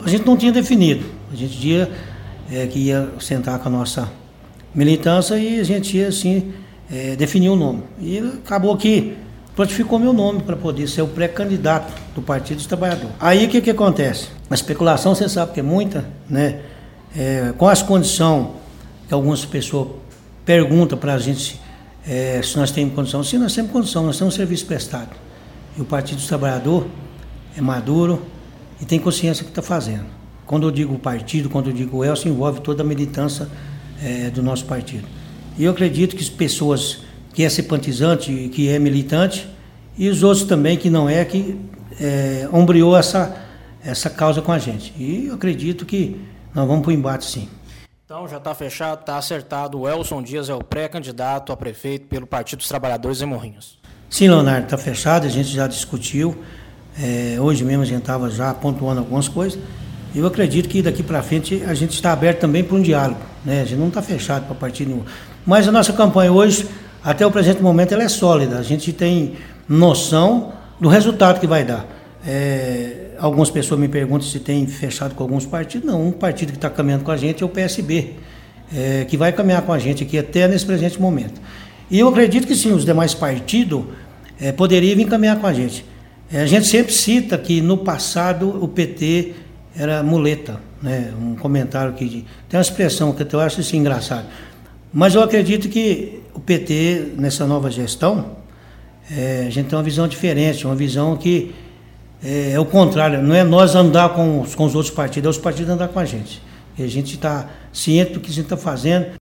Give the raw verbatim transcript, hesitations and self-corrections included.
A gente não tinha definido, a gente ia, é, que ia sentar com a nossa militância e a gente ia assim, é, definir o nome. E acabou que prontificou meu nome para poder ser o pré-candidato do Partido dos Trabalhadores. Aí o que, que acontece? A especulação, você sabe que é muita, né? É, com as condições que algumas pessoas perguntam para a gente é, se nós temos condição. Sim, nós temos condição, nós temos um serviço prestado. E o Partido dos Trabalhadores é maduro e tem consciência do que está fazendo. Quando eu digo partido, quando eu digo Elcio, envolve toda a militância é, do nosso partido. E eu acredito que as pessoas que é simpatizante, que é militante, e os outros também que não é, que é, ombreou essa, essa causa com a gente. E eu acredito que nós vamos para o embate, sim. Então já está fechado, está acertado, o Elson Dias é o pré-candidato a prefeito pelo Partido dos Trabalhadores em Morrinhos. Sim, Leonardo, está fechado, a gente já discutiu, é, hoje mesmo a gente estava já pontuando algumas coisas, e eu acredito que daqui para frente a gente está aberto também para um diálogo, né? A gente não está fechado para partido nenhum. Mas a nossa campanha hoje, até o presente momento, ela é sólida, a gente tem noção do resultado que vai dar. É, algumas pessoas me perguntam se tem fechado com alguns partidos. Não, um partido que está caminhando com a gente é o P S B, é, que vai caminhar com a gente aqui até nesse presente momento. E eu acredito que sim, os demais partidos é, poderiam vir caminhar com a gente. É, a gente sempre cita que no passado o P T era muleta, né? Um comentário que tem uma expressão que eu acho isso engraçado. Mas eu acredito que o P T, nessa nova gestão, é, a gente tem uma visão diferente, uma visão que é, é o contrário, não é nós andar com os, com os outros partidos, é os partidos andar com a gente. E a gente está ciente do que a gente está fazendo.